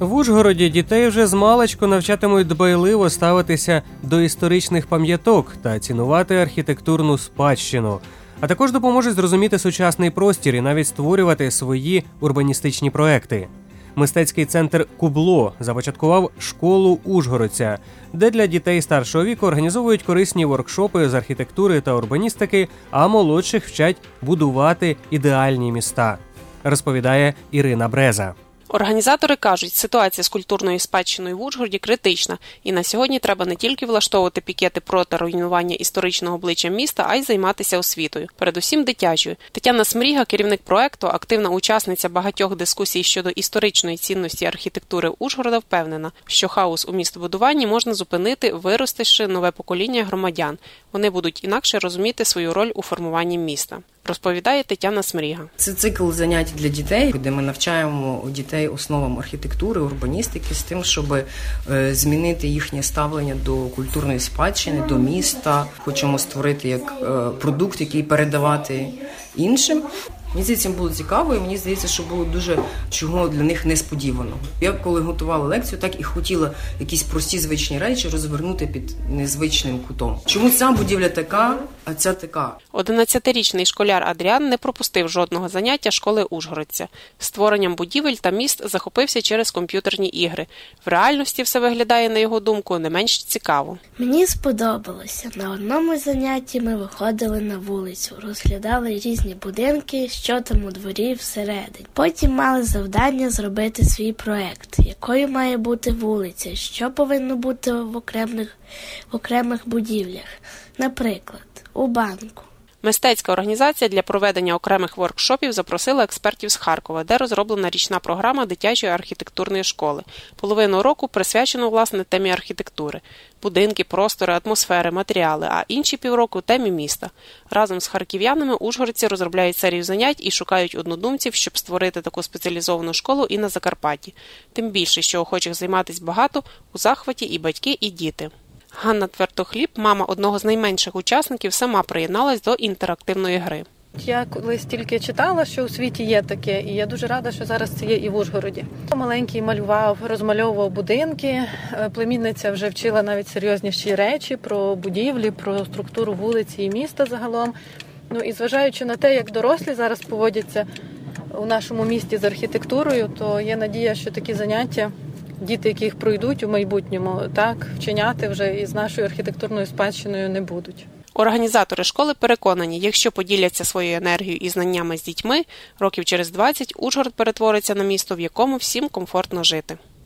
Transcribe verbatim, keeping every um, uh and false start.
В Ужгороді дітей вже змалечку навчатимуть дбайливо ставитися до історичних пам'яток та цінувати архітектурну спадщину, а також допоможуть зрозуміти сучасний простір і навіть створювати свої урбаністичні проекти. Мистецький центр «Кубло» започаткував школу ужгородця, де для дітей старшого віку організовують корисні воркшопи з архітектури та урбаністики, а молодших вчать будувати ідеальні міста, розповідає Ірина Бреза. Організатори кажуть, ситуація з культурною спадщиною в Ужгороді критична, і на сьогодні треба не тільки влаштовувати пікети проти руйнування історичного обличчя міста, а й займатися освітою, передусім дитячою. Тетяна Смріга, керівник проекту, активна учасниця багатьох дискусій щодо історичної цінності архітектури Ужгорода, впевнена, що хаос у містобудуванні можна зупинити, виростивши нове покоління громадян. Вони будуть інакше розуміти свою роль у формуванні міста, розповідає Тетяна Смріга. Це цикл занять для дітей, де ми навчаємо дітей основам архітектури, урбаністики з тим, щоб змінити їхнє ставлення до культурної спадщини, до міста. Хочемо створити як продукт, який передавати іншим. Мені здається, було цікаво, і мені здається, що було дуже чого для них несподіваного. Я коли готувала лекцію, так і хотіла якісь прості звичні речі розвернути під незвичним кутом. Чому ця будівля така, а ця така? одинадцятирічний школяр Адріан не пропустив жодного заняття школи ужгородця. Створенням будівель та міст захопився через комп'ютерні ігри. В реальності все виглядає, на його думку, не менш цікаво. Мені сподобалося. На одному занятті ми виходили на вулицю, розглядали різні будинки, що там у дворі всередині. Потім мали завдання зробити свій проект, якою має бути вулиця, що повинно бути в окремих, в окремих будівлях. Наприклад, у банку. Мистецька організація для проведення окремих воркшопів запросила експертів з Харкова, де розроблена річна програма дитячої архітектурної школи. Половину року присвячено, власне, темі архітектури. Будинки, простори, атмосфери, матеріали, а інші півроку – темі міста. Разом з харків'янами ужгородці розробляють серію занять і шукають однодумців, щоб створити таку спеціалізовану школу і на Закарпатті. Тим більше, що охочих займатися багато, у захваті і батьки, і діти. Ганна Твертохліб, мама одного з найменших учасників, сама приєдналась до інтерактивної гри. Я колись тільки читала, що у світі є таке, і я дуже рада, що зараз це є і в Ужгороді. Маленький малював, розмальовував будинки, племінниця вже вчила навіть серйозніші речі про будівлі, про структуру вулиці і міста загалом. Ну і зважаючи на те, як дорослі зараз поводяться у нашому місті з архітектурою, то є надія, що такі заняття діти, які їх пройдуть у майбутньому, так, вчиняти вже із нашою архітектурною спадщиною не будуть. Організатори школи переконані, якщо поділяться своєю енергією і знаннями з дітьми, років через двадцять Ужгород перетвориться на місто, в якому всім комфортно жити.